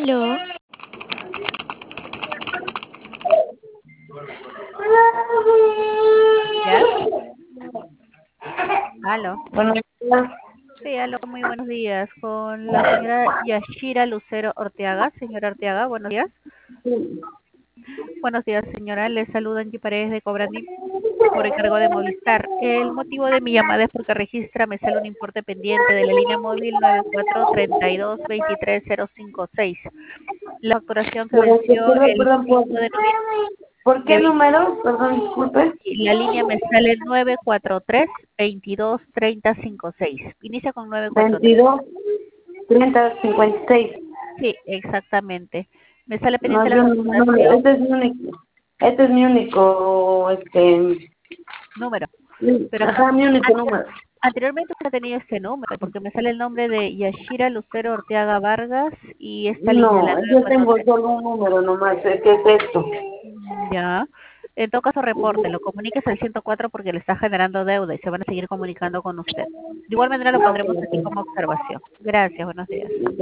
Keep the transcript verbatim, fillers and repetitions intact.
Aló, ¿Ya? Aló. Buenos días. Sí, aló, muy buenos días. Con la señora Yashira Lucero Orteaga. Señora Orteaga, buenos días. Buenos días, señora. Le saluda Angie Paredes de Cobrani por encargo de Movistar. El motivo de mi llamada es porque registra, me sale un importe pendiente de la línea móvil nueve cuatro tres dos dos tres cero cinco seis. La facturación se Pero que venció quiero, el perdón, ¿por, cinco de noviembre. ¿por qué Le vi- número? Perdón, disculpe. La línea me sale nueve cuatro tres dos dos tres cero cinco seis. Inicia con nueve cuatro tres. veintidós, treinta, cincuenta y seis. Sí, exactamente. Me sale No, pendiente la yo no, no, facturación, este es mi único, este es mi único, este, número. mi- Pero ajá, mi único ante- número. anteriormente usted ha tenido este número, porque me sale el nombre de Yashira Lucero Orteaga Vargas y esta línea, la No, yo tengo nueve cuatro tres. solo un número nomás, ¿eh? ¿Qué es esto? Ya. En todo caso, reporte, lo comuniques al ciento cuatro porque le está generando deuda y se van a seguir comunicando con usted. De igual manera lo Ah, ok, pondremos aquí ok. como observación. Gracias, buenos días.